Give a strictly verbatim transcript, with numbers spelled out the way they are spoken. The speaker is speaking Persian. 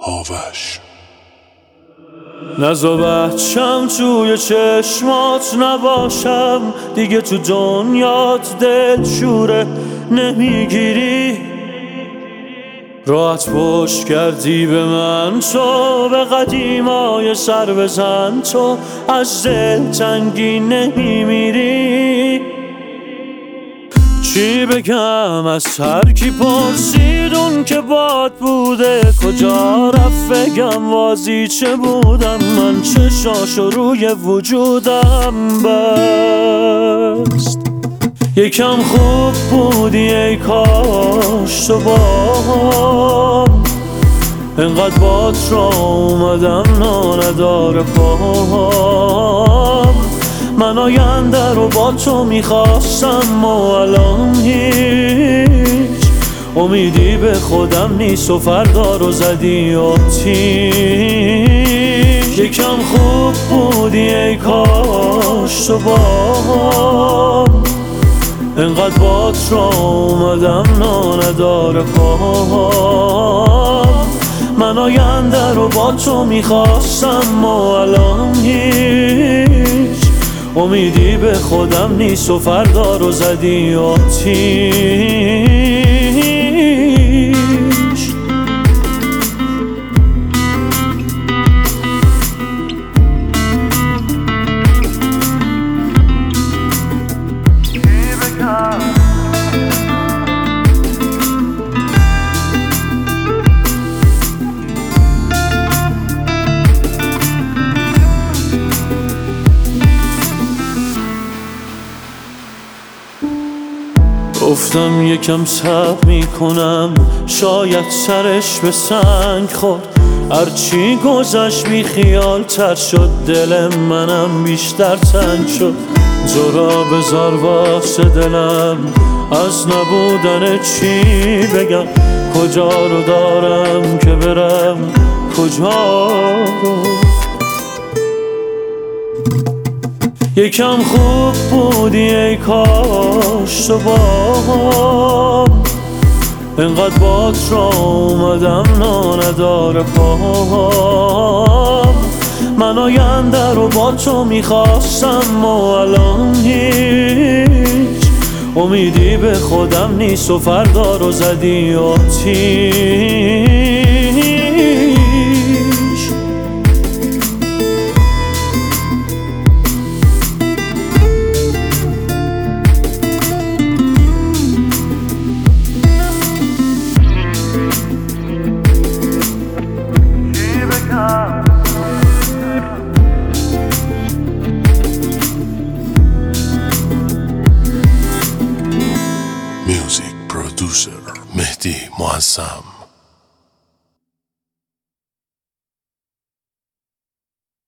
آوش. نزا بچم توی چشمات نباشم دیگه، تو دنیات دل شوره نمیگیری. راحت پشت کردی به من تو، به قدیمای سر بزن تو، از دل تنگی نمیمیری. چی بگم از هر کی پرسید اون که باد بوده کجا رفت، بگم وازی چه بودم من، چشاشو روی وجودم بست. یکم خوب بودی ای کاش تو باهم، انقدر بات را اومدم نداره پاهم. من آینده رو با تو میخواستم و الان هیچ امیدی به خودم نیست و فردا رو زدی آتیش. یکم خوب بودی ای کاش تو باهم، انقدر بات را اومدم نداره پاهم. من آینده رو با تو میخواستم و الان هیچ امیدی به خودم نیست و فردا رو زدی آتیش. گفتم یکم صبر میکنم شاید سرش به سنگ خورد، هرچی گذشت بی خیال تر شد، دل منم بیشتر تنگ شد. تو را بذار واسه دلم از نبودن چی بگم، کجا رو دارم که برم کجا رو. یکم خوب بودی ای کاش تو باهم، انقدر بات را اومدم نداره پاهم. من آینده رو با تو میخواستم و الان هیچ امیدی به خودم نیست و فردا رو زدی آتیش. Music producer مهدی معظم.